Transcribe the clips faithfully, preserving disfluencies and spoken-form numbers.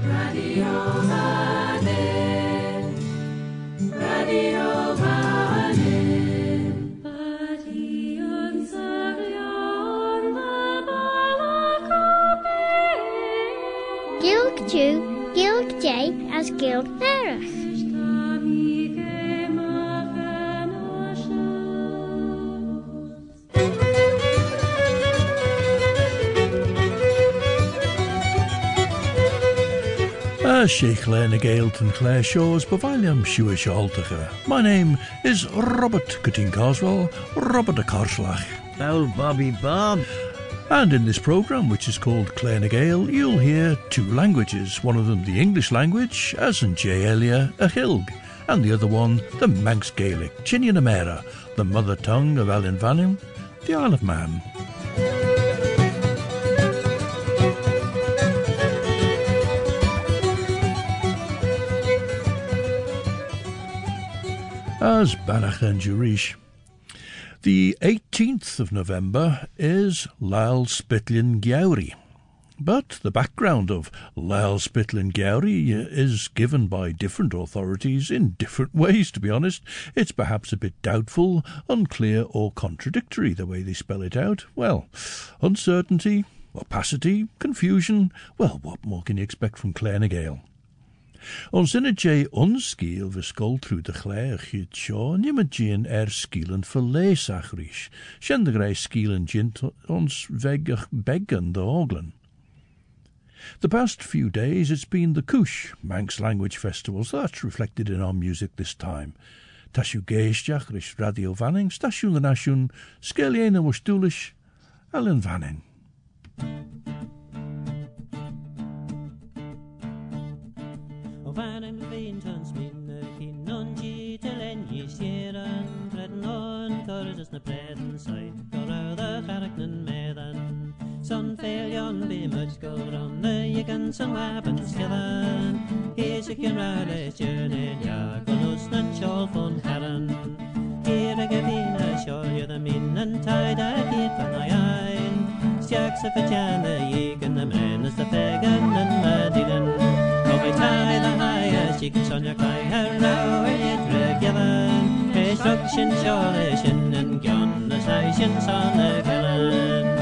Radio Vannin, Radio Vannin, Badion Savion Balakabe, Gilg Jew, Gilg J as Gilg Ferach. As she Claire Nagailt and Claire Shaw's Bavalium Shuish Altacher. My name is Robert Cutting Carswell, Robert de Karslach. Oh, Bobby Bob. And in this programme, which is called Claire Nagail, you'll hear two languages. One of them the English language, as in J. Elia, a Hilg, and the other one the Manx Gaelic, Chinian Amera, the mother tongue of Alun Vannin, the Isle of Man. As Banach and Jurish. The eighteenth of November is Lyle Spitlin Gowrie. But the background of Lyle Spitlin Gowrie is given by different authorities in different ways, to be honest. It's perhaps a bit doubtful, unclear or contradictory the way they spell it out. Well, uncertainty, opacity, confusion. Well, what more can you expect from Claire Nagail? Ons zinne J onskiel we skol through de Claire giet sjo, niemand Jane er skielen verlees agrish. Shendegrij skielen jint ons vegg beggen de oglen. The past few days it's been the Kush, Manx Language Festival, so that's reflected in our music this time. Tashu geestjach rish Radio Vannin, stashu the nashun, skeliene was doelish, Alun Vannin. Vannin vintans minne kinnon gitel en gisjeren Prednon kordes na preden sait Korrauda charknen medan Son feiljon bimut goron Ne jiken son wapen skillen Hees ik in rade stjörnen Ja, golus na tjol von herren Here gevina sjolje de minnen Tijda giet van ajain Stjaks a vertjane jiken de menes de fegen en medilen I tie the highest, she can son your cry her row and yet regiven. Destruction, solution, and gun the stations on the villain.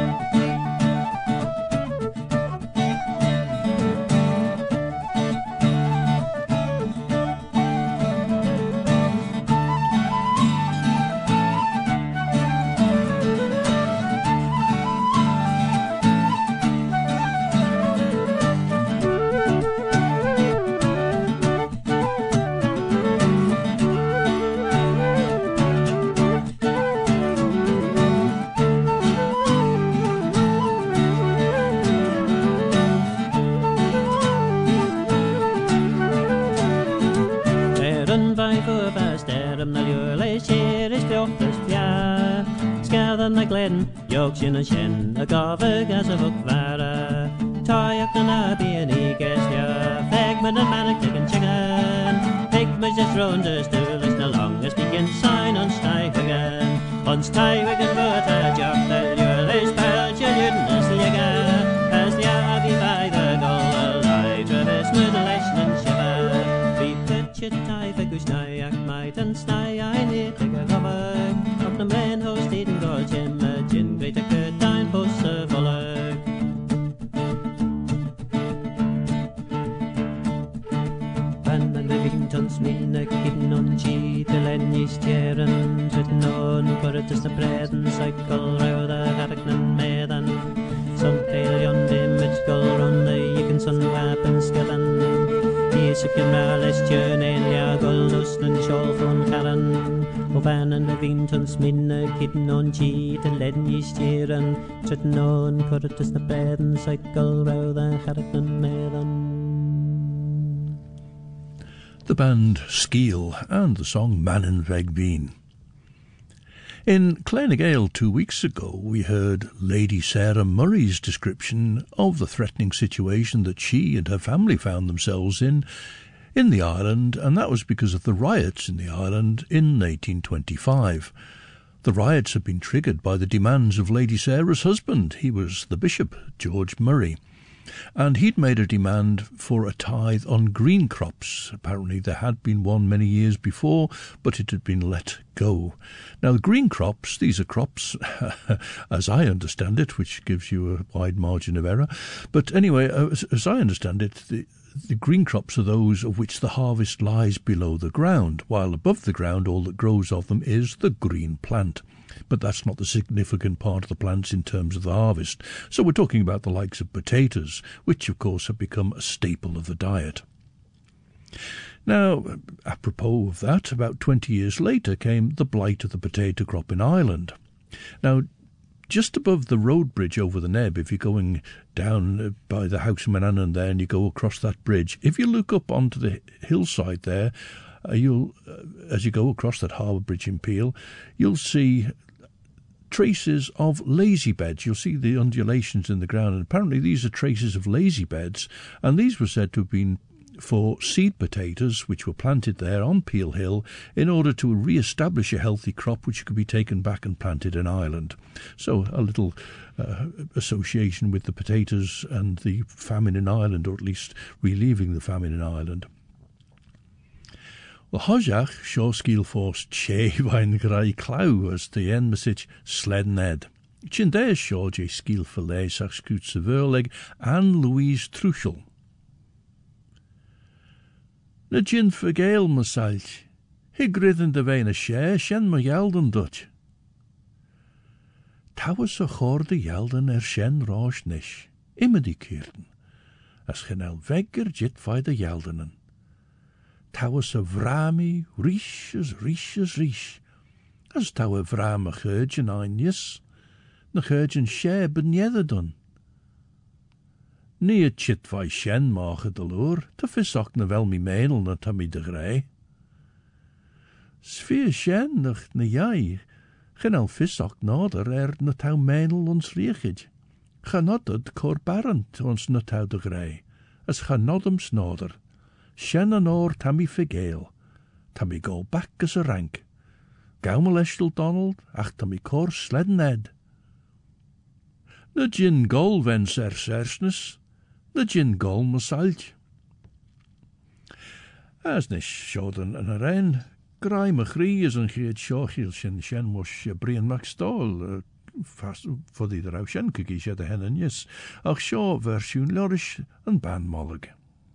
Yorkshire and shin, a garvig as a hook vara. Toyak and a beanie guest ya, fagman and manic and chicken. Pigmas just round the stool is the longest begin sign on Stike again. On Stike again, but a job that you're less pal, children as the yaga. As the abbey by the goal, alive, traverse mutilation and shiver. Be pitch it, tie, figush, nayak, might and sty, I need to go cover. Up the man host eating gorge him. Great a good time for Servolog. Van and the Vintons minne kinnon gitel en gisjeren Tritnon korretus de preden cycle rauda harknen medan Som feiljon dimage golron de jiken son wapen skillen Isuken malestjön elja gollusnen sjol von herren Og Vannin og Vintons minne kinnon gitel en gisjeren Tritnon korretus de preden cycle rauda harknen medan. The band Skeel and the song Mannin Vegbeen. In Claire Nagail two weeks ago, we heard Lady Sarah Murray's description of the threatening situation that she and her family found themselves in in the island, and that was because of the riots in the island in eighteen twenty-five. The riots had been triggered by the demands of Lady Sarah's husband. He was the bishop, George Murray. And he'd made a demand for a tithe on green crops. Apparently there had been one many years before, but it had been let go. Now, the green crops, these are crops, as I understand it, which gives you a wide margin of error. But anyway, as, as I understand it, the, the green crops are those of which the harvest lies below the ground, while above the ground all that grows of them is the green plant. But that's not the significant part of the plants in terms of the harvest. So we're talking about the likes of potatoes, which of course have become a staple of the diet. Now, apropos of that, about twenty years later came the blight of the potato crop in Ireland. Now, just above the road bridge over the Neb, if you're going down by the house in Manannan there and you go across that bridge, if you look up onto the hillside there, uh, you'll, uh, as you go across that harbour bridge in Peel, you'll see traces of lazy beds. You'll see the undulations in the ground, and apparently these are traces of lazy beds, and these were said to have been for seed potatoes which were planted there on Peel Hill in order to re-establish a healthy crop which could be taken back and planted in Ireland. So a little uh, association with the potatoes and the famine in Ireland, or at least relieving the famine in Ireland. Well, Hojach seo scíl fós che bhain grai clau as the en message sled ned. Chindé seo je scíl fillet sach scoot sa verleg Anne Louise Truchel. Na gin vergeil masalt, higridden de vein a share, shen ma yelden dutch. Tawas a chorde yelden er shen rosh nish, immer die keerten, as genel vegger jit vai de yeldenen. Tawas a vrami, rish as rish as rish, as taw a vram a churgen einjes, na churgen share ben yedder dun. Nie chit vai shen mache de loor, te visok na wel mi menel na ta mi de grei. Sfeer shen nach na jai, gen al visok nader er na tau menel ons riechid. Ganotted cor barent ons na tau de grei, as ganodems nader. Shen an oor ta mi vergeil, ta mi go back as a rank. Gaumel eshtel Donald, ach ta mi cor sleden ed. Na gin gol ven ser sersnes, na gin gol masalt. As nish shoden an aren, grai machri is an geet shochil shen shen mosh brian maxstol, fast for the rau shen kiki shed a hen en yes, ach sho versioen lorish an ban mollig.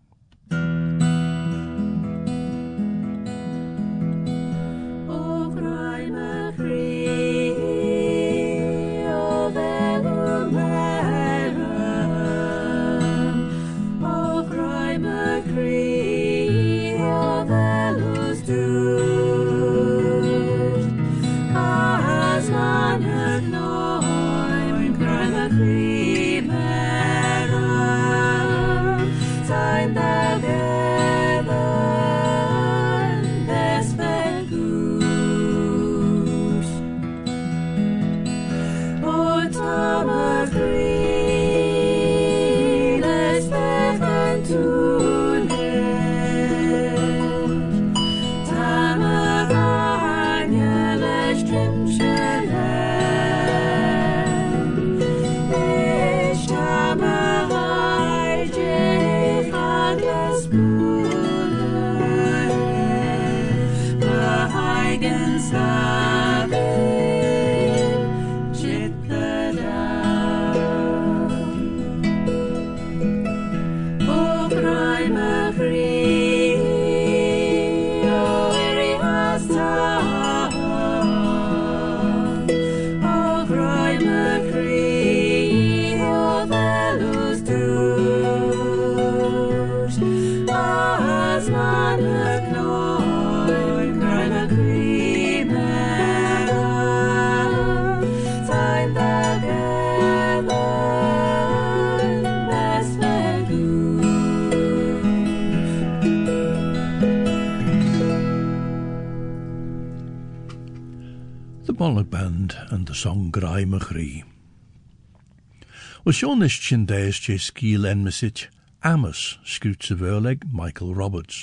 Bollock Band and the song Grai Machri. Well, Sean is Chindaes je skiel en mesich Amos scoots of Erleg Michael Roberts.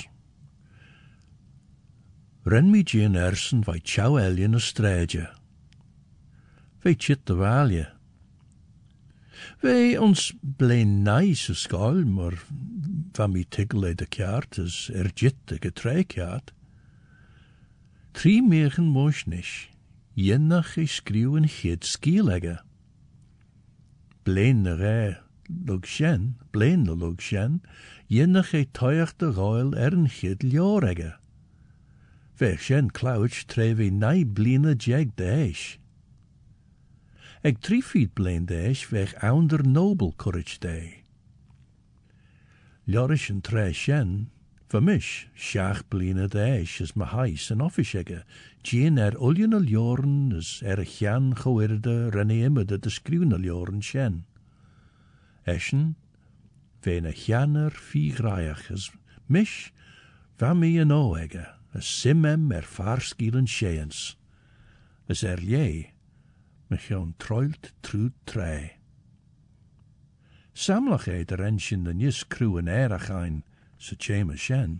Ren mi Jane Ersen vai chow elien a straja. Vai chit the valje. Wij ons blein nice schaal, maar van mi tiggle de kaart is er jitte getreikaart. Drie megen moos nisch, jennach is skriwen hit skielegge. Blein de rij log sjen, blein de log sjen, jennach e toiach de roil er een hit ljoregge. Ver sjen klauwch trevi nai bline jeg de eish. Eg drie feet blein de eish weg ounder nobel courage day. Ljorish en tre sjen, vermish, sjach bline de eish is ma heis en offischegge, gien er uljen al joren is er jan gewirde reneeme de de skriwen al joren sjen. Eschen, ven a janer vigraiach is mish, van mi en oegge, a simem er farskielen sheens. Is er je, me gewoon troilt trud trei. Samlach e der enschen de nis crew en erach ein, se chema shen.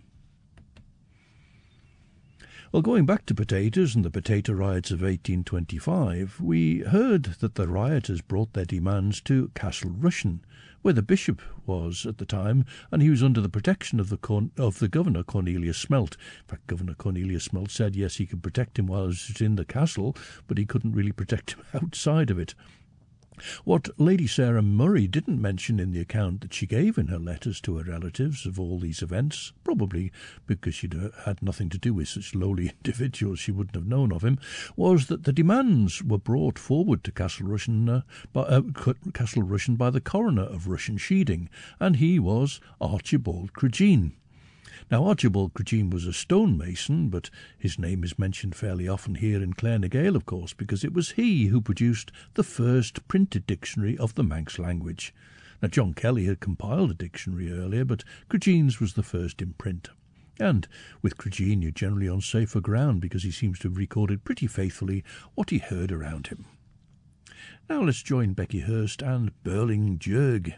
Well, going back to potatoes and the potato riots of eighteen twenty-five, we heard that the rioters brought their demands to Castle Rushen, where the bishop was at the time, and he was under the protection of the Corn- of the governor Cornelius Smelt. In fact, Governor Cornelius Smelt said yes, he could protect him while he was in the castle, but he couldn't really protect him outside of it. What Lady Sarah Murray didn't mention in the account that she gave in her letters to her relatives of all these events, probably because she'd uh, had nothing to do with such lowly individuals she wouldn't have known of him, was that the demands were brought forward to Castle Rushen, uh, by, uh, Castle Rushen by the coroner of Rushen Sheeding, and he was Archibald Cregeen. Now, Archibald Cregeen was a stonemason, but his name is mentioned fairly often here in Clare na Gael, of course, because it was he who produced the first printed dictionary of the Manx language. Now, John Kelly had compiled a dictionary earlier, but Cregeen's was the first in print. And with Cregeen, you're generally on safer ground, because he seems to have recorded pretty faithfully what he heard around him. Now let's join Becky Hurst and Burling Jurg.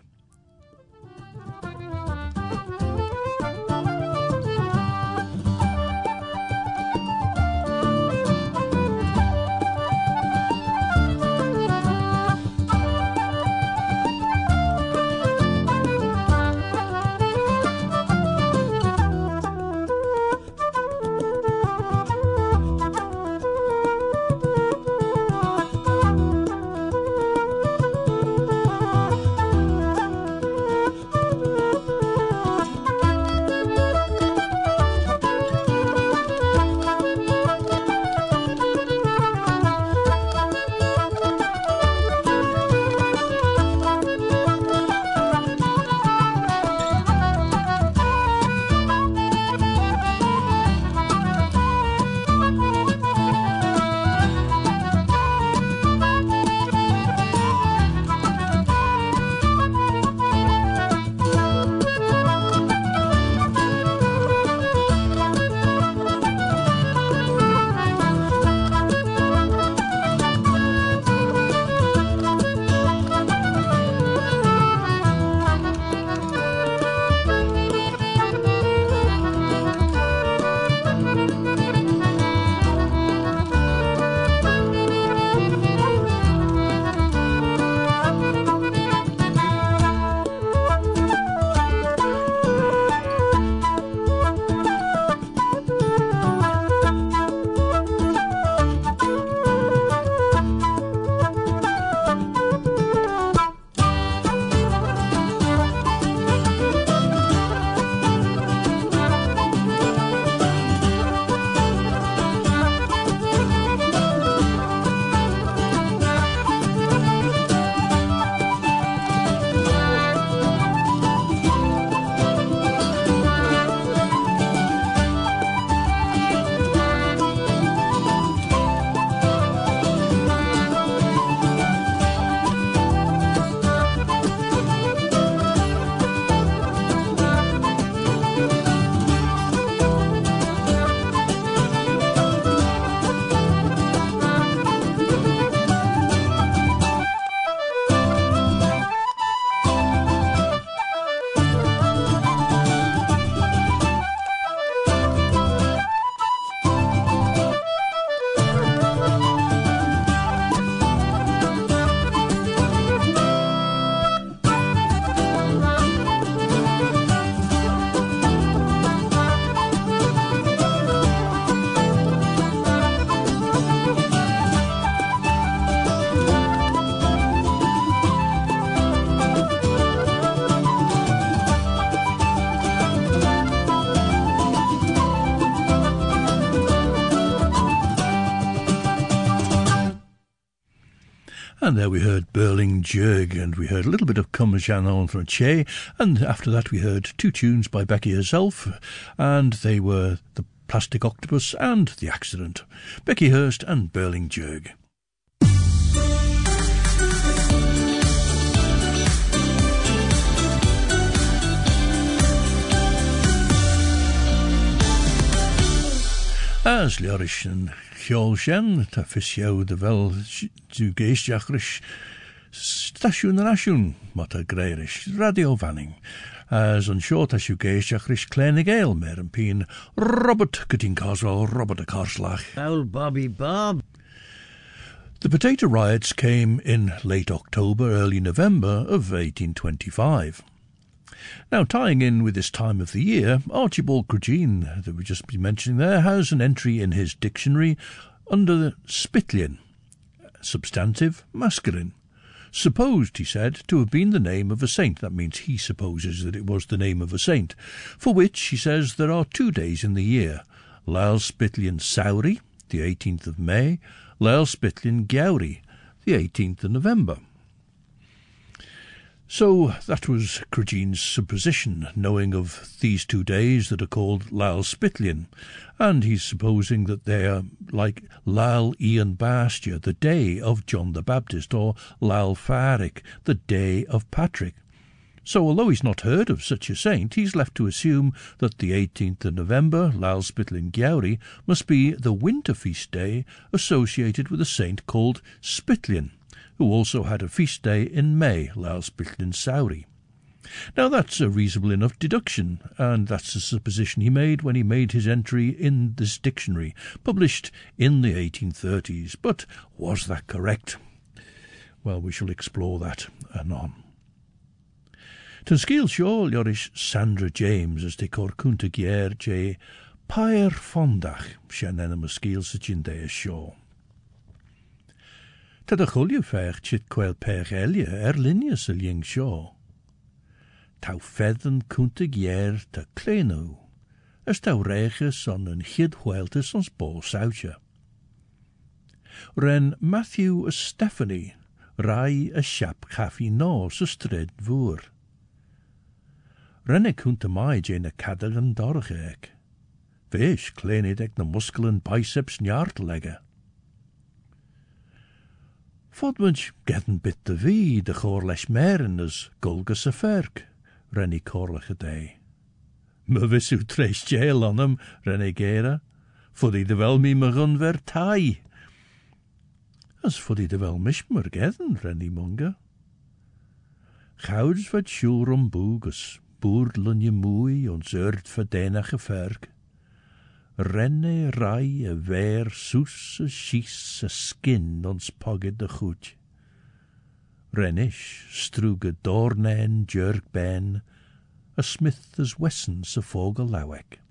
And there we heard Burling Jurg, and we heard a little bit of Comme Jean Entre Che, and after that we heard two tunes by Becky herself, and they were The Plastic Octopus and The Accident. Becky Hurst and Burling Jurg. As Liorish and Kjolshen, ta fisjou de wel zu geestjachrish station nation, wat a greirish radio vanning. As on short as you geestjachrish Kleine Gale, mer en peen Robert Cutting Carswell, Robert a Carslach. Old Bobby Bob. The potato riots came in late October, early November of eighteen twenty-five. Now, tying in with this time of the year, Archibald Crugene, that we've just been mentioning there, has an entry in his dictionary under the Spitlian, substantive, masculine. Supposed, he said, to have been the name of a saint. That means he supposes that it was the name of a saint, for which, he says, there are two days in the year, Lal Spitlian Sauri, the eighteenth of May, Lal Spitlian Gowrie, the eighteenth of November. So that was Crugene's supposition, knowing of these two days that are called Lal Spitlian, and he's supposing that they are like Lal Ian Bastia, the day of John the Baptist, or Lal Farik, the day of Patrick. So although he's not heard of such a saint, he's left to assume that the eighteenth of November, Lal Spitlian Gowrie, must be the winter feast day associated with a saint called Spitlian, who also had a feast day in May, Lal Spitlian Sauri. Now that's a reasonable enough deduction, and that's the supposition he made when he made his entry in this dictionary, published in the eighteen thirties. But was that correct? Well, we shall explore that anon. Ten sgil sio liorish Sandra James as de cor cwnta gier je pair fondach sian enam ysgil sy jinde sio. Tad a chwilio fech chit quail pech elia er linia sy lieng sio. Tau fedden cwnta gier ta cleno, as tau reches on yn hyd hweltes ons bol sautja. Ren Matthew a Stephanie, rai a siap caffi nos a stred vŵr. Ren e cwnta mai jen a cadag yn dorch ec. Fish clenid ec na muscle and biceps njart legge. Fodmunch gedden bit de vie de chor lesh meren as gulgus a ferk, Rennie corlach a day. Me vis u tres jail on him, Rennie gera, fuddy de wel mi me gun ver tai. As fuddy de wel mishmer gedden, Rennie munga. Gouds wat shurum bogus, boerd lunje moei ons urt verdenach a ferk. Renne rai a ver soes a schies a skin ons pogged de goed. Rennish strug a dornen jerk ben, a smith as Wesson sa fogel lawek.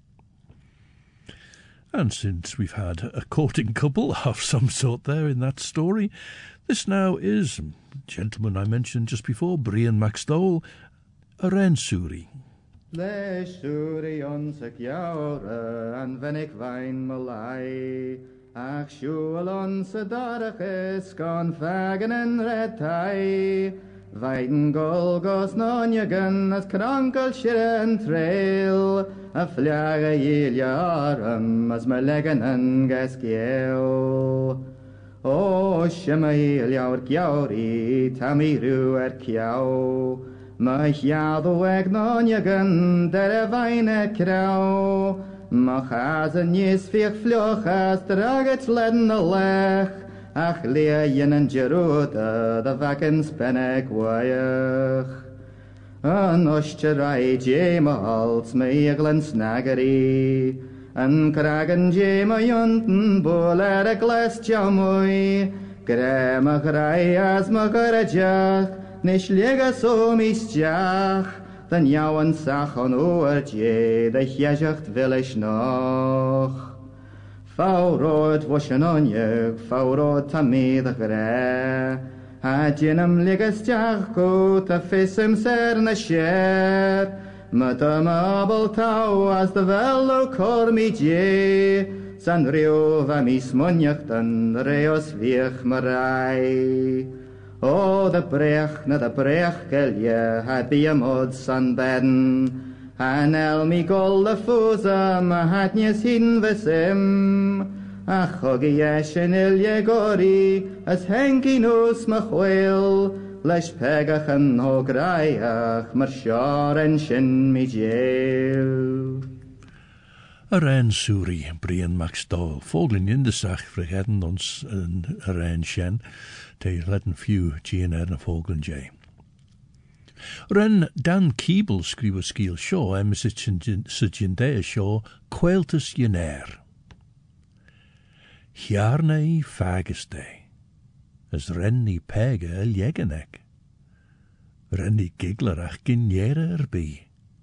And since we've had a courting couple of some sort there in that story, this now is, gentleman I mentioned just before, Brian MacStowell, a Rensuri. Le shuri ons ek jaure, an wenn ik wein malai. Ach shul ons a darches, gan fagen en retai. Weiden golgos nonjagen, as krankel shiren trail. A fljage jil jarum, as me leggen en geskiel. O shema jil jaur kjauri, tamiru er kjau. Mach jadu eg nonjagen, der weine krau. Mach as een jes vier vljochas, draget sledden a lech. Ach leien en jerote, de vakken spennek waich. An ostje rai jema hals, meeglen snaggeri. An kragen jema junten, boler a glas jamoi. Gremach rai as magarajach, nish lega so misjach. Den jouwen sach on oortje, de jezacht wil ik nog. Vouwrood was een onjuk, vouwrood tamid de gre. Had je hem liggen stjach goed, de vis hem ser na sjer. Met een abel touw, as de wel ook hoor met je. San rio van mis monjachten, reos wieg marij. O, the brech na the brech gelje, had be a mud sunbedden. Han el mi gol the fusam, had nies hin vesim. Ach, hogi yesh en ilje gori, as hengi nus ma chwil, leis pegach an ho graiach, mar siar en shin mi jail. Yr ein sŵri, Brian MacStowell, Foglin Indesach vergeten ons een yr ein shen, te letten few Gian er na Foglin J. Ren Dan Keeble skriver skiel show em sygindea show Quailtus Yener. Hjarna i fageste, as ren i pega ljegenek. Ren i giglerach ginjere erby.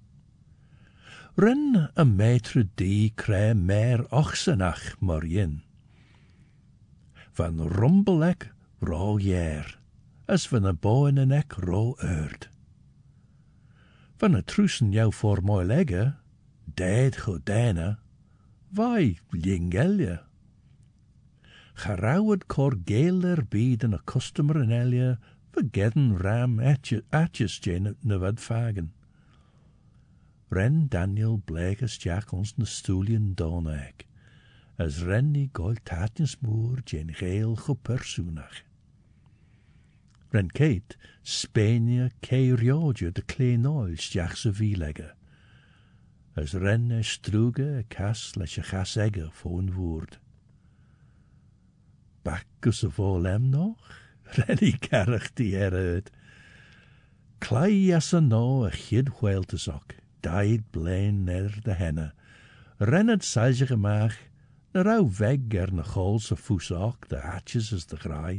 Ren a maitre di cre mer ochsenach marien. Van rumbelek ro jer, as van a boenenek ro erd. Van a trusen jou voor mooi legge, deed godena, vai lingelje. Gerouwd cor geler bieden a customer en elje, vergedden ram atjes jane na vad fagen. Ren Daniel bleges Jack ons na stoelien doneg, as ren ni goil tatjens moer jen geel gepersoenach. Ren Kate Spania keirioge de kleinoils Jack se vielegge, as ren e struge e kas leis e chas egge foon woord. Bacchus of all em noch, ren I carach die erud. Clai as a no a chid whaeltes ook, died blain ner de henne. Rennet seilje gemaag, na rauw weg er na chols a foes ook, de hatches as de graai.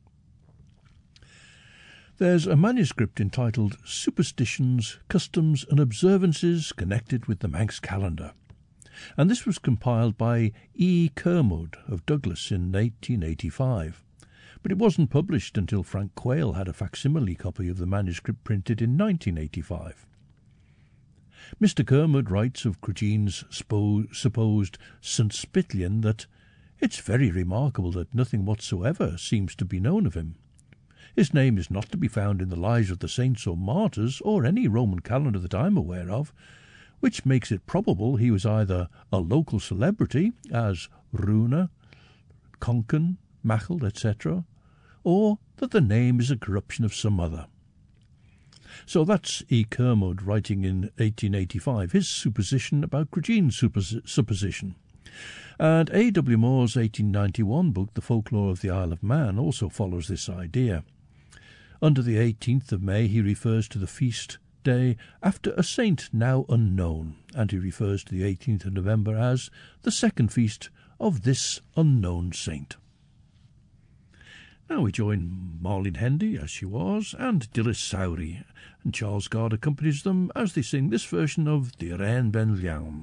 There's a manuscript entitled Superstitions, Customs and Observances Connected with the Manx Calendar, and this was compiled by E. Kermode of Douglas in eighteen eighty-five, but it wasn't published until Frank Quayle had a facsimile copy of the manuscript printed in nineteen eighty-five. Mister Kermode writes of Crujean's spo- supposed Saint Spitlian that it's very remarkable that nothing whatsoever seems to be known of him. His name is not to be found in the lives of the saints or martyrs or any Roman calendar that I'm aware of, which makes it probable he was either a local celebrity, as Runa, Concan, Machel, et cetera, or that the name is a corruption of some other. So that's E. Kermode writing in eighteen eighty-five, his supposition about Crujean's suppos- supposition. And A. W. Moore's eighteen ninety-one book, The Folklore of the Isle of Man, also follows this idea. Under the eighteenth of May he refers to the feast day after a saint now unknown, and he refers to the eighteenth of November as the second feast of this unknown saint. Now we join Marlene Hendy, as she was, and Dilys Sowry, and Charles Gard accompanies them as they sing this version of the Rein Ben Liawn.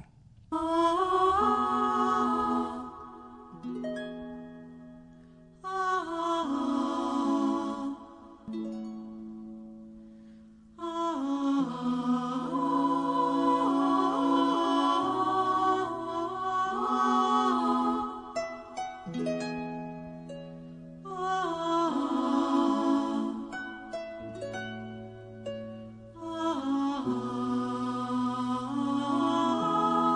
Ah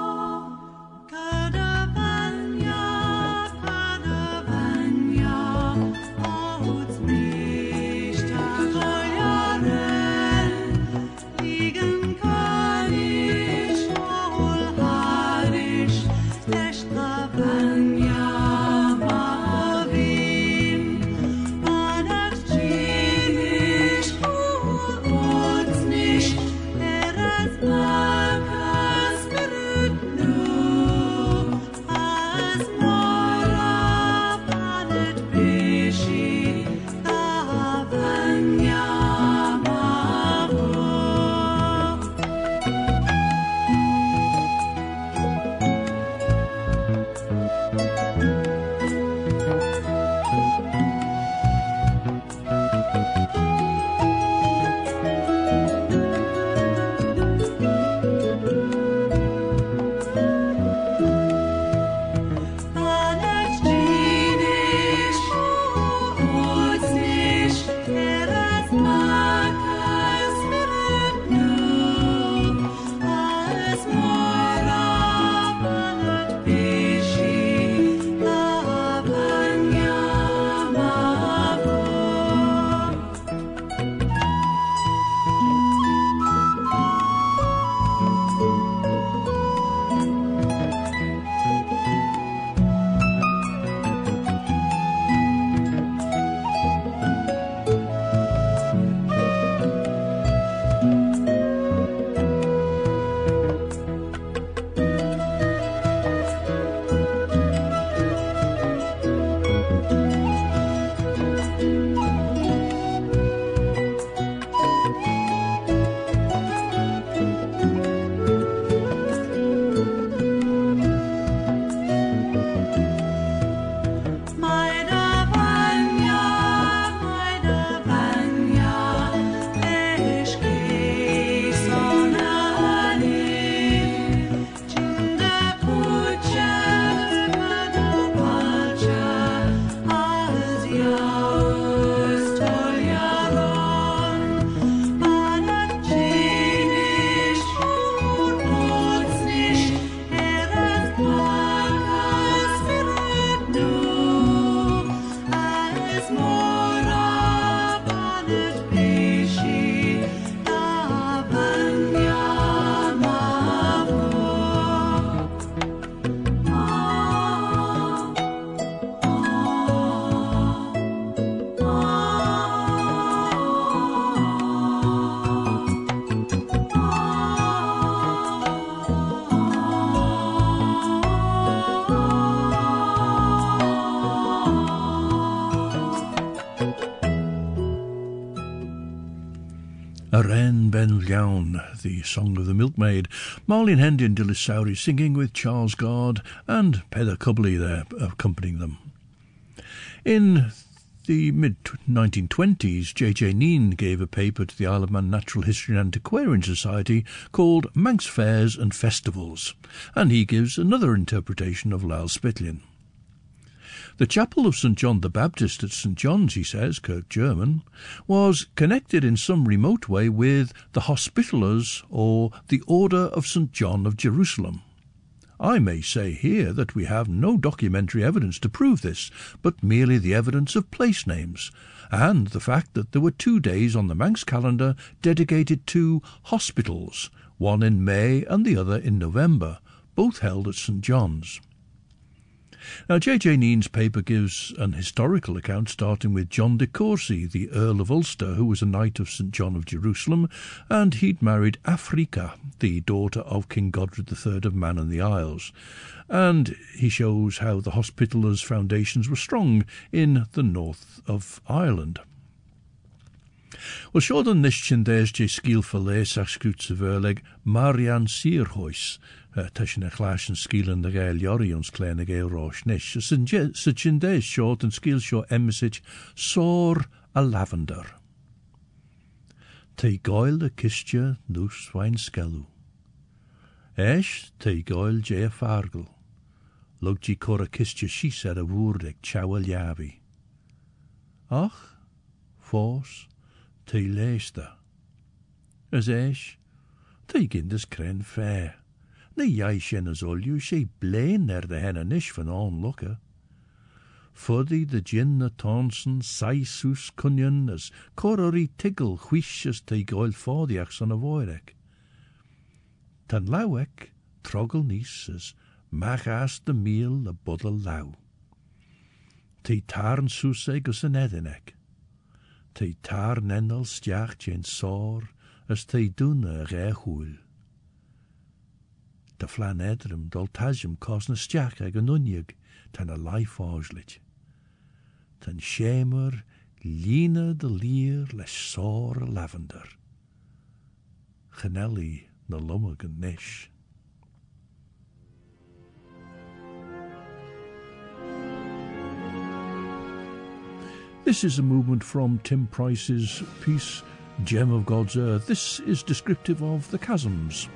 Aren Ben Lyawn, the Song of the Milkmaid, Marlene Hendon Dillisauri singing with Charles Gard and Peadar Cubley there accompanying them. In the mid nineteen twenties, J J Neen gave a paper to the Isle of Man Natural History and Antiquarian Society called Manx Fairs and Festivals, and he gives another interpretation of Lal Spittlin. The chapel of Saint John the Baptist at Saint John's, he says, Kirk German, was connected in some remote way with the Hospitallers or the Order of Saint John of Jerusalem. I may say here that we have no documentary evidence to prove this, but merely the evidence of place names, and the fact that there were two days on the Manx calendar dedicated to hospitals, one in May and the other in November, both held at Saint John's. Now, J J Neen's paper gives an historical account starting with John de Courcy, the Earl of Ulster, who was a knight of Saint John of Jerusalem, and he'd married Africa, the daughter of King Godred the Third of Man and the Isles. And he shows how the Hospitallers' foundations were strong in the north of Ireland. Well, Shodan Nishchindes je Skil Falace Axcute Verleg, Marian Sierhois, Tashin a Clash and Skil and the Gael Yori ons Klein a Gael Rosh Nish, Sichindes short and Skil Shaw Emissage, Sor a Lavender. Te Goil the Kistja Nus Wine Skelu. Esh te Goil je a Fargel. Lugji Cora Kistja she said a Wurdek Chawel Yavi. Ach, Fos, te leester. As esh, te gindes kren fair. Ne jij shen as all you she blain ner de hen nish van on looker. Fuddy the gin the Taunson, Saisus cunyon as corori tiggle whish as te goil fordiachs on a voirek. Tan lawek, troggle niece as machas the meal a buddle law. Te tarn suseg as an edinek. Te tarn endel stiach jen sor as te doen a rehul. De flan edrum dol tajum cos na stiach ag an unig tan a life orglit. Tan shamer lina de lier les sor a lavender. Chanelli na lumag an nish. This is a movement from Tim Price's piece, Gem of God's Earth. This is descriptive of the chasms.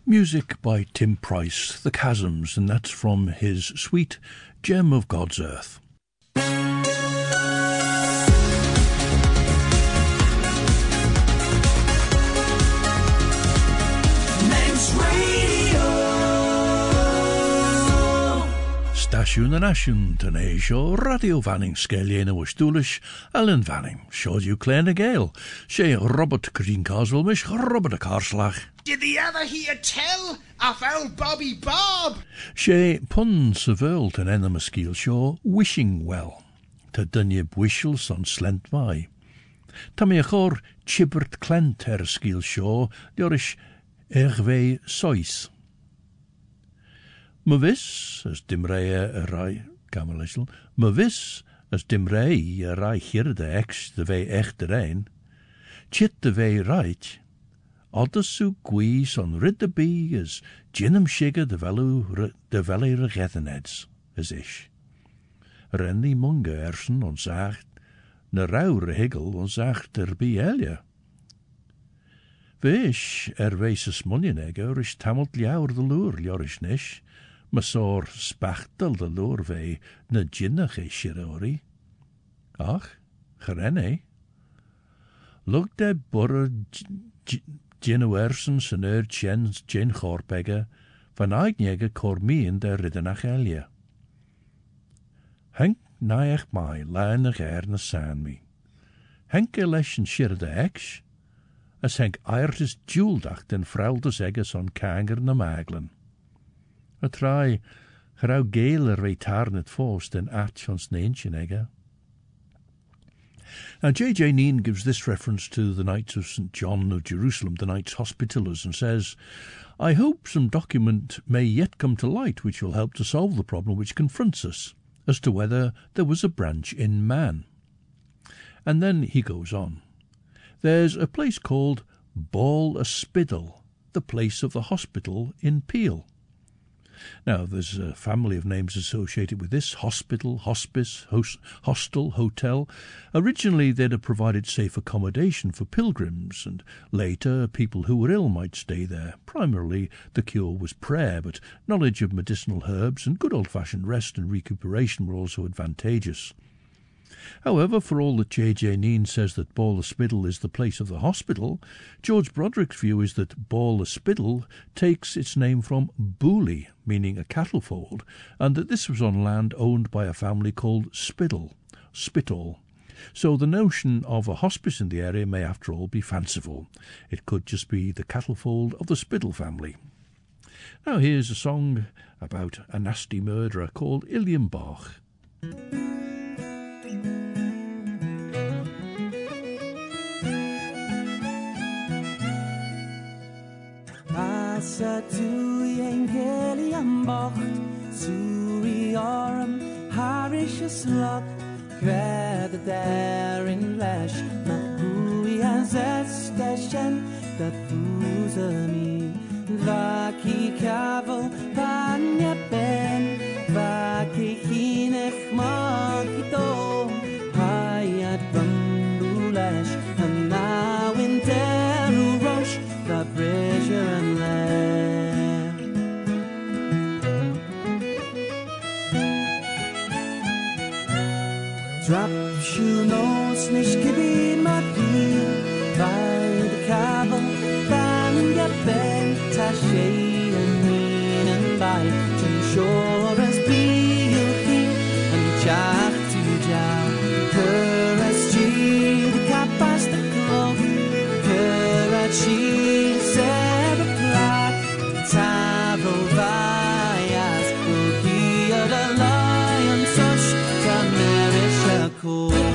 Music by Tim Price, The Chasms, and that's from his suite Gem of God's Earth. Stasiwn yn asiwn, dyn ei sio radio fanning sgelien o wystwlish, Alan Fanning, sio diw Claire Gale, she Robert Green Carswell, mish Robert a Carslach. Did the other hear tell of old Bobby Bob? She pun seville ten enam skiel sio wishing well, te dynje bwishel son slent vai. Tam e chor chibert clent er skiel sio, diorish erve sois. My vis, as dimreie a rai, gamelishel, my vis, as dimrei a rai hirde ex de vei echt de rein, chit de vei right, oddersu gui son ridde bi as jinnum shigger de velu de veli regetheneds, as ish. Renny munge ersen on zacht, ne raure higgel on zacht er bi elia. Vish er wees munjenegger is tamelt liaur de loer jorish nish, ma sor spachtel de loer vei na jinnach e shirori. Ach, gerenne. Look de burre jinnuersen sen ur jen jin chorpegge, van eignjege kormien de riddenach elia. Henk naech mai leinach er na san mi. Henk eleschen shirde ex, as henk eirtis juldach den fraudes egges on kanger na maglen. A try, grauw geler retarnet forst en atch ons neentjen egge. Now J J Neen gives this reference to the Knights of Saint John of Jerusalem, the Knights Hospitallers, and says, I hope some document may yet come to light which will help to solve the problem which confronts us, as to whether there was a branch in man. And then he goes on. There's a place called Ball a Spiddle, the place of the hospital in Peel. Now, there's a family of names associated with this: hospital, hospice, host, hostel, hotel. Originally, they'd have provided safe accommodation for pilgrims, and later, people who were ill might stay there. Primarily, the cure was prayer, but knowledge of medicinal herbs and good old-fashioned rest and recuperation were also advantageous. However, for all that J J Neen says that Ball a Spiddle is the place of the hospital, George Broderick's view is that Ball a Spiddle takes its name from Booley, meaning a cattle fold, and that this was on land owned by a family called Spiddle, Spitall. So the notion of a hospice in the area may, after all, be fanciful. It could just be the cattle fold of the Spiddle family. Now here's a song about a nasty murderer called Iliam Bach. Passa tu ein Iliam Bach, Suri Orm, Harish's luck, Greta there in Lash, Makui as a station that fools me. Vaki Kavel, Vanya Ben, Vaki Hinech Makito, Hayat Bambulash, and now in Teru Rosh, the pressure and land. Drop shoe nose, Nishkibi Maki, by the Kavel, Vanya Ben, Tashay and Mean and by Shore as Beauty and Chach to Jow, Kuraschi, the Kapas, the Clove, Kurachi, Sarah Clark, Tavo Vias, Cookie of the Lion, Such Tamarisha Cool.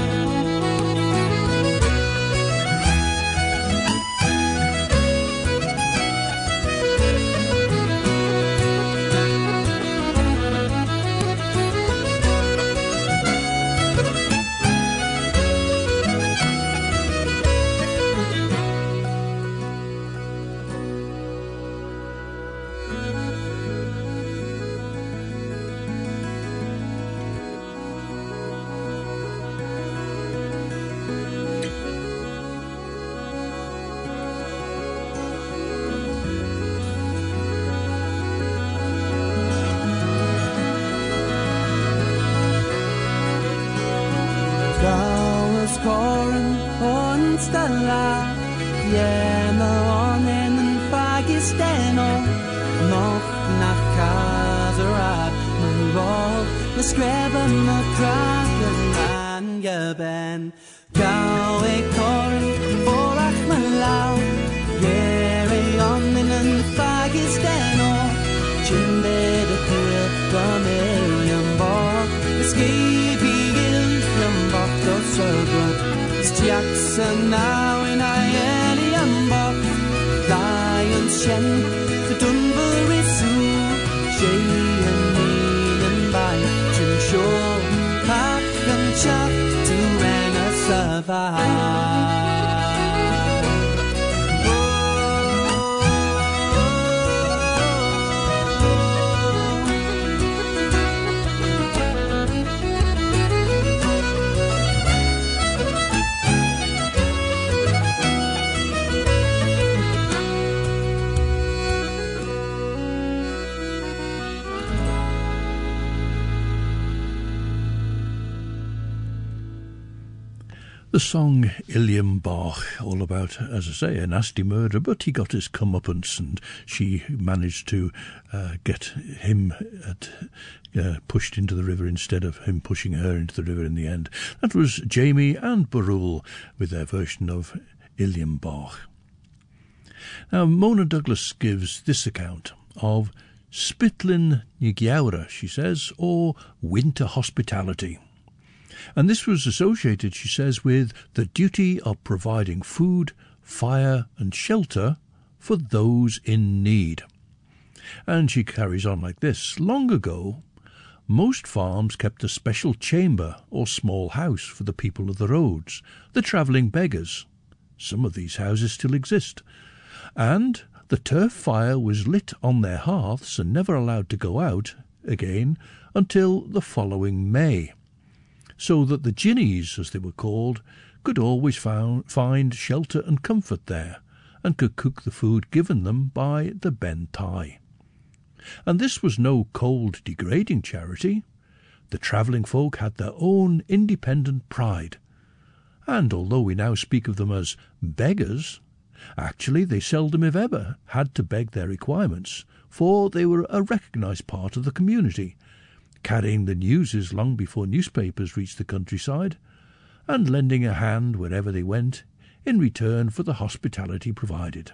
stella Jemmer on in en fagisteno Noch nach Kaserat Men rol Me skreven me kraken an je ben Gau e korn Vorach me lau Jere on in en fagisteno Chinde de pur Vermilion bok Skibi gilfjum bok Do so good Jackson now in Alien Bok Lions Shen to Dunbury Zoo Shay and Mean and by Jim Shaw Pack and Chuck to run a survive The song Ilium Bach, all about, as I say, a nasty murder, but he got his comeuppance and she managed to uh, get him at, uh, pushed into the river instead of him pushing her into the river in the end. That was Jamie and Barul with their version of Ilium Bach. Now, Mona Douglas gives this account of Spitlin Nigyaura, she says, or winter hospitality. And this was associated, she says, with the duty of providing food, fire and shelter for those in need. And she carries on like this. Long ago, most farms kept a special chamber or small house for the people of the roads, the travelling beggars. Some of these houses still exist. And the turf fire was lit on their hearths and never allowed to go out again until the following May, so that the ginnies, as they were called, could always found, find shelter and comfort there, and could cook the food given them by the Ben Tai. And this was no cold, degrading charity. The travelling folk had their own independent pride, and although we now speak of them as beggars, actually they seldom, if ever, had to beg their requirements, for they were a recognised part of the community, carrying the newses long before newspapers reached the countryside, and lending a hand wherever they went in return for the hospitality provided.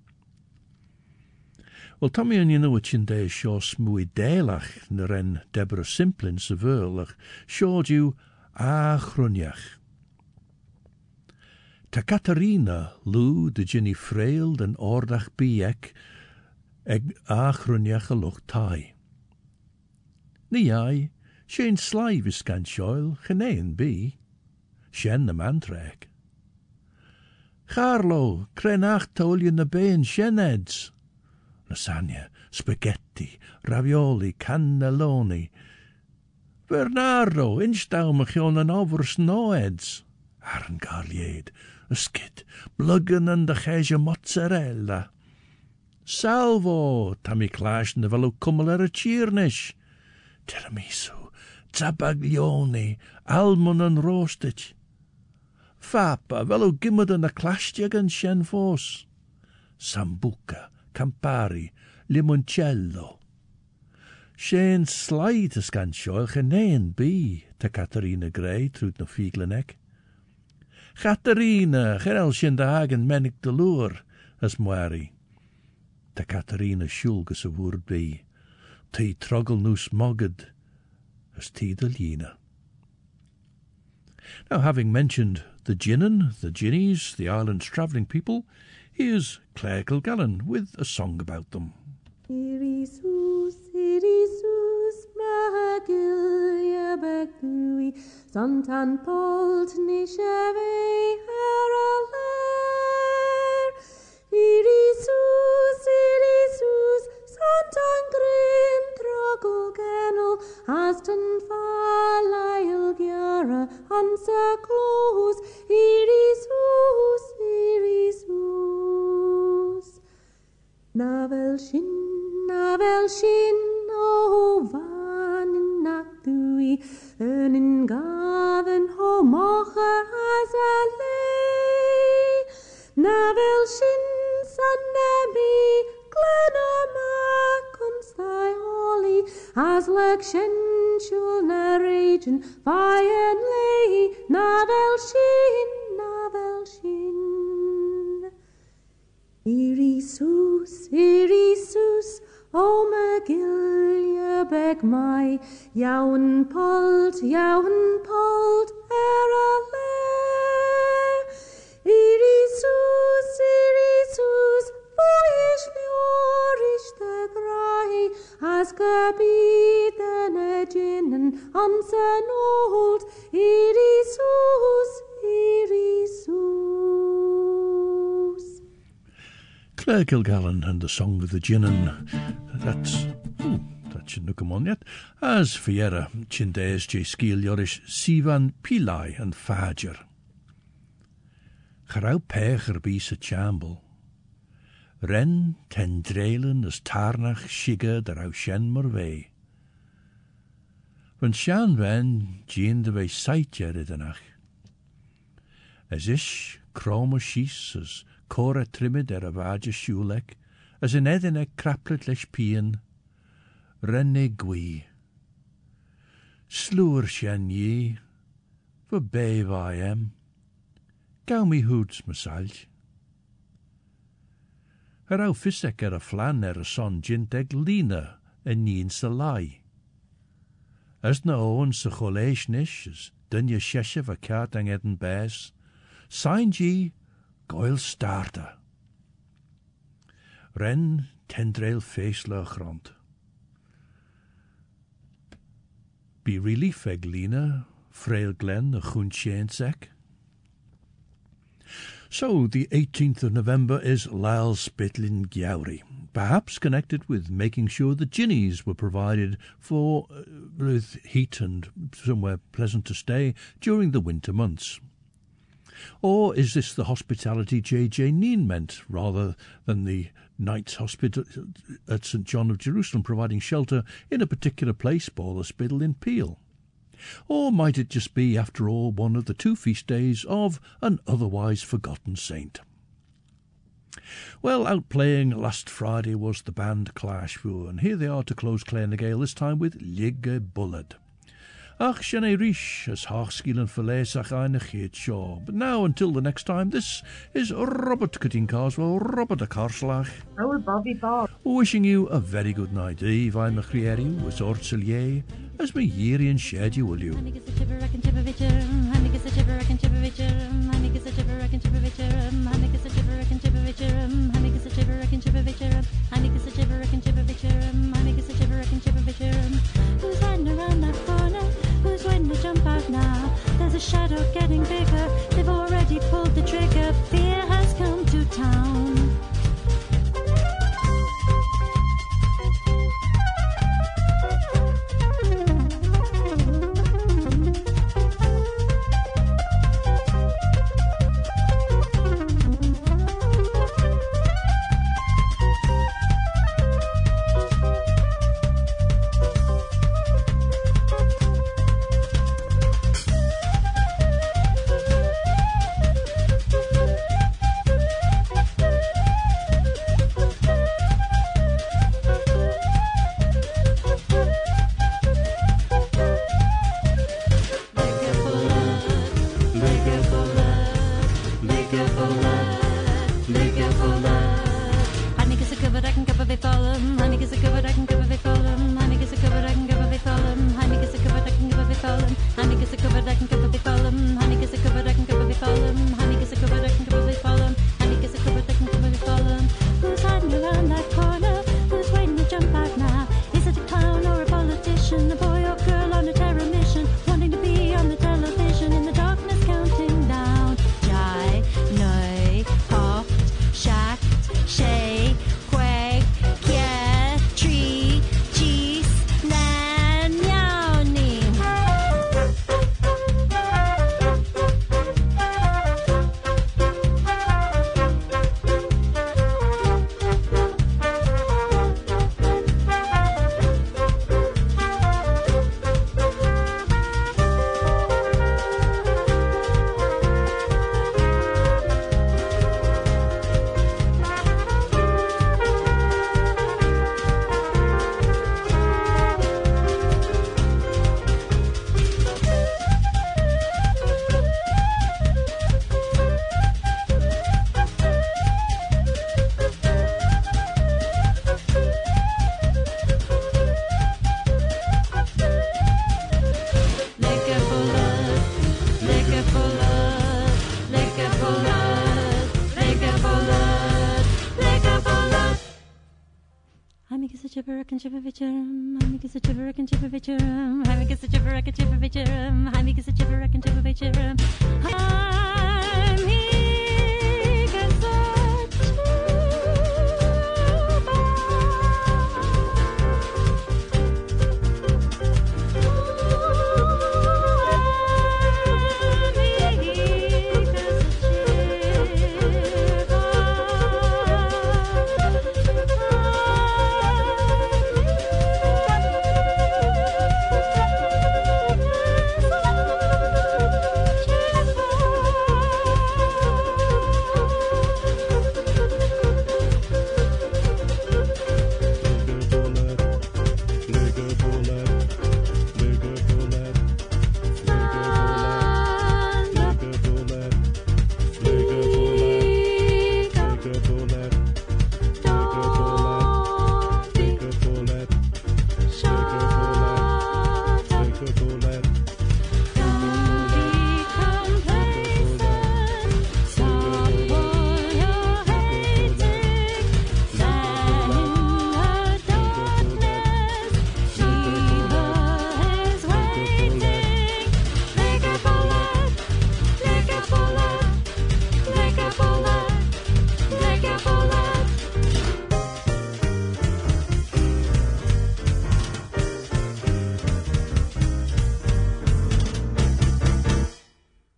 Wel, Tommy yn yno wyt ti'n de sio smwy delach na ren Deborah Simplin sa fyrlach, sio diw a chrwniach. Ta Katarina lw dy ginny fraild yn ordach biec eg a chrwniach a loch tai. Ni ai, sien slai viscan sioil, genein bi. Sien na mantrek. Charlo, crenach tolien na bein sheneds. Lasagna, spaghetti, ravioli, cannelloni. Bernardo, instau machion an overs noeds. Arn garlied, ysgyd, bluggen and de cheisje mozzarella. Salvo, tammy clash na velo kummel er a cheernish. Tiramisu, tabaglioni, almond and roasted. Fapa, velo gimmod and a clashtjag and shenfos. Sambuca, Campari, limoncello. Shane slide to scanshoil genein bi, ta Katarina Gray, trut na fieglenek. Katarina, gerel shin de hagen menik de loer, as moari. Ta Katarina shulgus a woord bi. Ty troggle noos mogged, as ty de lina. Now, having mentioned the ginnin, the ginnies, the island's travelling people, here's Claire Kilgallen with a song about them. Irisus, Irisus, Magilja Bagui, Santan Polt Nishave Haraler. Irisus, Irisus, Santan Grin Troggle Kennel, Aston Falail Gyara, Hansa Close, Irisus, Irisus. Navel shin, navel shin, o van in nachtui, en in gaven ho mocher as a lei. Irisus, Irisus, Santan Grin Troggle Kennel, Aston Falail Gyara, Hansa Close, Irisus, Irisus. Navel shin, navel shin, o van in nachtui, en in gaven ho mocher as a lei. Irisus, Irisus, Santan Grin Troggle Kennel, Aston Falail Gyara, Hansa Close, Irisus, Irisus. Navel shin, navel shin, o van in nachtui, en in gaven ho mocher as a lei. na vel shin sanami glenama kunstai holly as leg shin shul na region fire lay na vel shin na vel shin Irisus Irisus O Magillia beg my Jaun polt Jaun polt erale Irisus Irisus Voish liorish de grai as gebieten eginnen ansen old Irisus Irisus Claire Kilgallen and the Song of the Jinnan. That's... Ooh, that shouldn't come on yet. As Fiera, Chindaes J. Skiel Yorish, Sivan Pillai and Fager. Charau Pecher Bis a Chamble. Ren ten drelen as Tarnach Shigger der au Shen Morvey. Van Shan Ven Jean de Ve Saitja Riddenach. As ish, Chroma Shies as Cora Trimid er a Vaja Shulek, as in Edine Craplet Lesh Pian, Renne Gui. Sloer Shen ye, for Bave I am. Gau me hoods, Masalj. Her au Fissek er a Flan er a son Jinteg Lina, en nien sa lai. As na oon sa choleish nish, as Dunya Sheshev a Kartang Eden Bass, signed ye, Goil Starter. Ren tendrel feesler grond. Be relief Eglina, frail Glen a Chun Shainsek. So the eighteenth of November is Lal Spitlin Gowrie, perhaps connected with making sure the ginnies were provided for uh, with heat and somewhere pleasant to stay during the winter months. Or is this the hospitality J J Neen meant, rather than the Knights Hospital at Saint John of Jerusalem providing shelter in a particular place, Bala Spiddle in Peel? Or might it just be, after all, one of the two feast days of an otherwise forgotten saint? Well, out playing last Friday was the band Clash, and here they are to close Clare na Gael, this time with Ligge Bullard. Ach, Shane Rish, as Harskiel and Verleesach eine Geet Shaw. But now, until the next time, this is Robert Cutting Carswell, Robert a Carslach. Oh, Bobby Bob. Wishing you a very good night. Eve, I'm a Crieri, was Ortselier, as me Yeri and Shed you will you. Who's hiding around that corner? Who's waiting to jump out now? There's a shadow getting bigger. They've already pulled the trigger. Fear has come to town. chippervichurum, Jaime gets a chipperreck and chippervichurum, Jaime gets a chipperreck and chippervichurum, Jaime gets a chipperreck and chippervichurum,